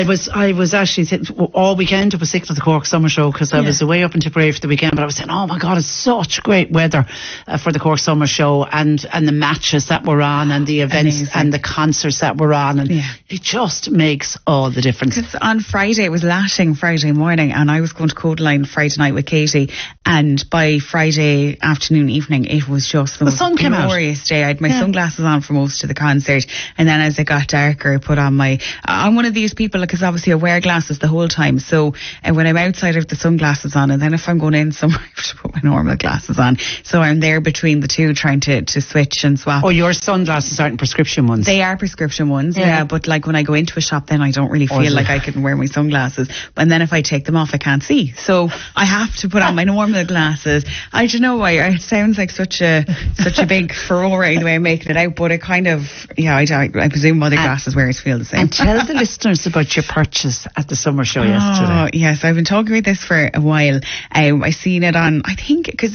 I was actually all weekend. I was sick of the Cork Summer Show because I was away up in Tipperary for the weekend. But I was saying, oh my God, it's such great weather for the Cork Summer Show, and the matches that were on, and the events and the concerts that were on, and it just makes all the difference. Because on Friday, it was lashing Friday morning, and I was going to Codeline Friday night with Katie, and by Friday afternoon, evening, it was just the most glorious day. I had my sunglasses on for most of the concert, and then as it got darker, I put on I'm one of these people, because obviously I wear glasses the whole time, so when I'm outside I have the sunglasses on, and then if I'm going in somewhere I have to put my normal glasses on, so I'm there between the two trying to switch and swap. Oh, your sunglasses aren't prescription ones? They are prescription ones, but like when I go into a shop, then I don't really feel like I can wear my sunglasses, and then if I take them off I can't see, so I have to put on my normal glasses. I don't know why it sounds like such a big furore the way I'm making it out, but it kind of, I presume other glasses wearers feel the same. And tell the listeners about your purchase at the Summer Show yesterday. Oh, yes, I've been talking about this for a while. I seen it on, I think, because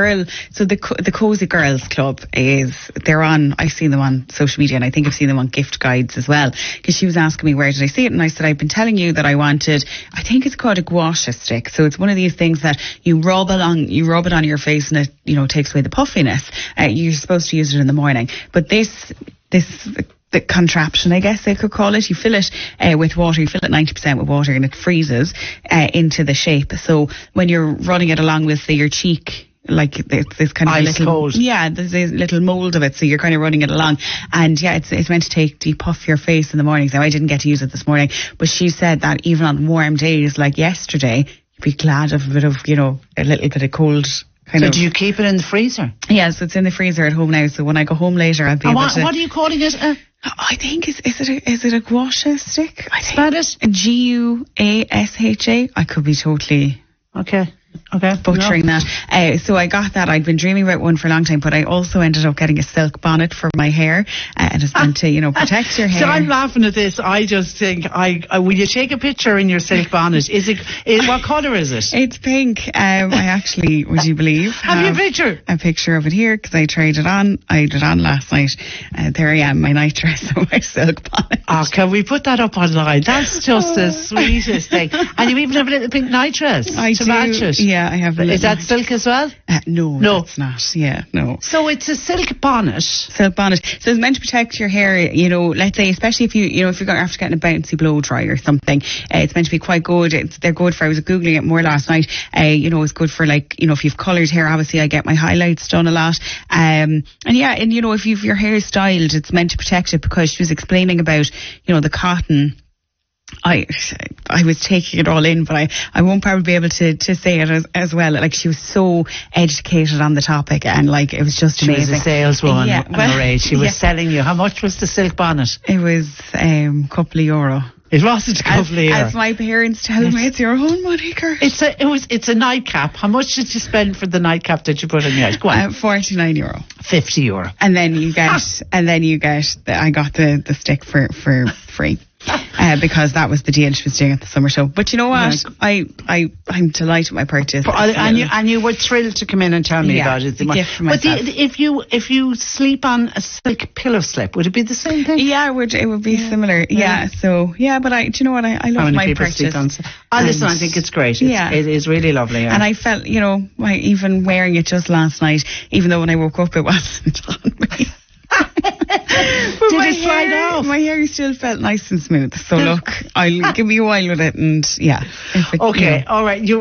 the Cozy Girls Club they're on, I've seen them on social media, and I think I've seen them on gift guides as well, because she was asking me where did I see it, and I said I've been telling you that I wanted, I think it's called a gua sha stick, so it's one of these things that you rub it on your face, and it takes away the puffiness. You're supposed to use it in the morning, but the contraption, I guess they could call it, you fill it with water, you fill it 90% with water, and it freezes into the shape. So when you're running it along with your cheek, like this kind of ice cold. Yeah, there's a little mould of it, so you're kind of running it along, and it's meant to depuff your face in the mornings. Now I didn't get to use it this morning, but she said that even on warm days like yesterday, you'd be glad of a little bit of cold. So do you keep it in the freezer? Yes, it's in the freezer at home now, so when I go home later I'll be able to... What are you calling it? I think, is it a gua sha stick? Spell it? GUASHA. I could be totally... Okay. Butchering that. So I got that. I'd been dreaming about one for a long time, but I also ended up getting a silk bonnet for my hair, and it's meant to, protect your hair. So I'm laughing at this. I just think, will you take a picture in your silk bonnet? What colour is it? It's pink. I actually, would you believe, have you a picture? A picture of it here, because I tried it on. I had it on last night. There I am, my night dress and my silk bonnet. Oh, can we put that up online? That's just the sweetest thing. And you even have a little pink night dress to match it. Yeah, I have. Is that silk as well? No, it's not. Yeah, no. So it's a silk bonnet. Silk bonnet. So it's meant to protect your hair. Let's say, especially if if you're after getting a bouncy blow dry or something, it's meant to be quite good. They're good for. I was googling it more last night. It's good for if you've coloured hair. Obviously, I get my highlights done a lot. If you've your hair styled, it's meant to protect it, because she was explaining about the cotton. I was taking it all in, but I won't probably be able to say it as well. Like, she was so educated on the topic, and it was just amazing. She was a saleswoman her age. She was selling you. How much was the silk bonnet? It was a couple of euro. It wasn't a couple of euros. As my parents tell me, it's your own money, Kurt. It's a nightcap. How much did you spend for the nightcap that you put on your head? Go on. €49. €50. And then you get, I got the stick for free. Because that was the deal she was doing at the Summer Show. But you know what? I'm delighted with my purchase. And you were thrilled to come in and tell me about it. A gift for myself. But if you sleep on a silk pillow slip, would it be the same thing? Yeah, it would be similar. Yeah. So but do you know what? I love my purchase. Listen, I think it's great. It is really lovely. Yeah. And I felt, even wearing it just last night, even though when I woke up it wasn't on me. Did it slide off? My hair still felt nice and smooth. So look, I'll give me a while with it, and yeah. Okay, all right.